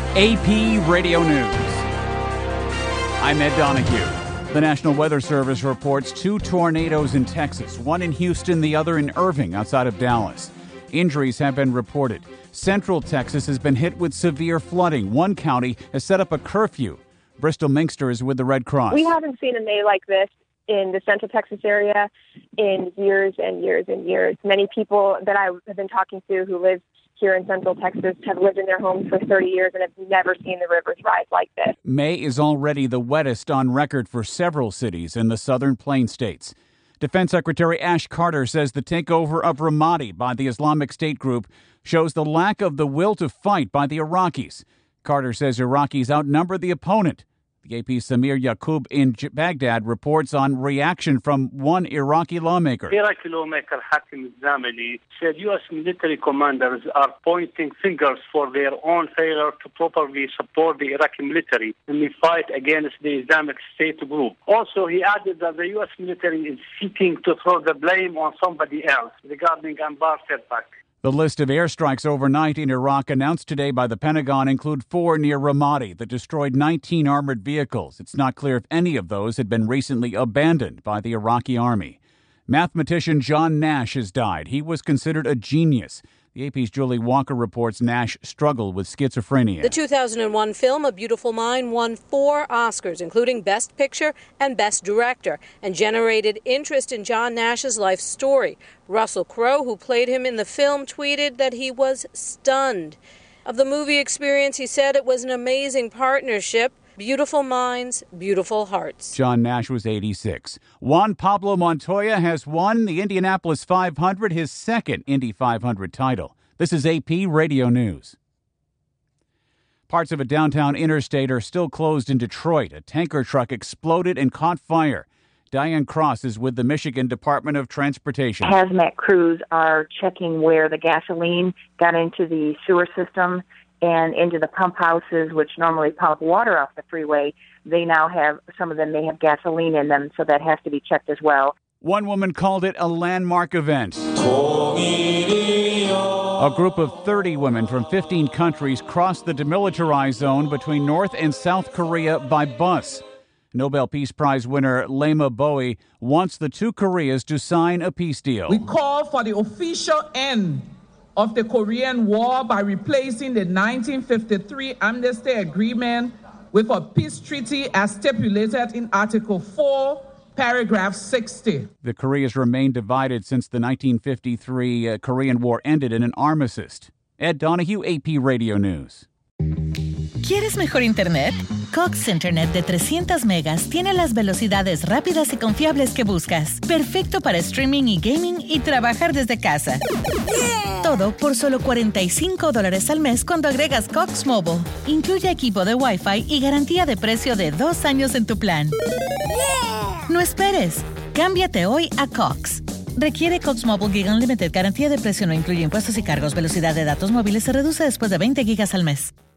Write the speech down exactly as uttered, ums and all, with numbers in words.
A P Radio News. I'm Ed Donahue. The National Weather Service reports two tornadoes in Texas, one in Houston, the other in Irving, outside of Dallas. Injuries have been reported. Central Texas has been hit with severe flooding. One county has set up a curfew. Bristol Minkster is with the Red Cross. We haven't seen a May like this in the Central Texas area in years and years and years. Many people that I have been talking to who live here in Central Texas have lived in their homes for thirty years and have never seen the rivers rise like this. May is already the wettest on record for several cities in the southern plain states. Defense Secretary Ash Carter says the takeover of Ramadi by the Islamic State group shows the lack of the will to fight by the Iraqis. Carter says Iraqis outnumber the opponent. The A P's Samir Yaqub in Baghdad reports on reaction from one Iraqi lawmaker. Iraqi lawmaker Hakim Zamili said U S military commanders are pointing fingers for their own failure to properly support the Iraqi military in the fight against the Islamic State group. Also, he added that the U S military is seeking to throw the blame on somebody else regarding Anbar setback. The list of airstrikes overnight in Iraq announced today by the Pentagon include four near Ramadi that destroyed nineteen armored vehicles. It's not clear if any of those had been recently abandoned by the Iraqi army. Mathematician John Nash has died. He was considered a genius. The A P's Julie Walker reports Nash struggled with schizophrenia. The two thousand one film, A Beautiful Mind, won four Oscars, including Best Picture and Best Director, and generated interest in John Nash's life story. Russell Crowe, who played him in the film, tweeted that he was stunned. Of the movie experience, he said it was an amazing partnership. Beautiful minds, beautiful hearts. John Nash was eighty-six. Juan Pablo Montoya has won the Indianapolis five hundred, his second Indy five hundred title. This is A P Radio News. Parts of a downtown interstate are still closed in Detroit. A tanker truck exploded and caught fire. Diane Cross is with the Michigan Department of Transportation. Hazmat crews are checking where the gasoline got into the sewer system and into the pump houses, which normally pump water off the freeway. They now have, some of them may have gasoline in them, so that has to be checked as well. One woman called it a landmark event. A group of thirty women from fifteen countries crossed the demilitarized zone between North and South Korea by bus. Nobel Peace Prize winner Lema Bowie wants the two Koreas to sign a peace deal. We call for the official end of the Korean War by replacing the nineteen fifty-three Amnesty Agreement with a peace treaty as stipulated in Article four, Paragraph sixty. The Koreas remain divided since the nineteen fifty-three uh, Korean War ended in an armistice. Ed Donahue, A P Radio News. ¿Quieres mejor internet? Cox Internet de trescientas megas tiene las velocidades rápidas y confiables que buscas. Perfecto para streaming y gaming y trabajar desde casa. Yeah. Todo por solo cuarenta y cinco dólares al mes cuando agregas Cox Mobile. Incluye equipo de Wi-Fi y garantía de precio de dos años en tu plan. Yeah. No esperes. Cámbiate hoy a Cox. Requiere Cox Mobile Gig Unlimited. Garantía de precio no incluye impuestos y cargos. Velocidad de datos móviles se reduce después de veinte gigas al mes.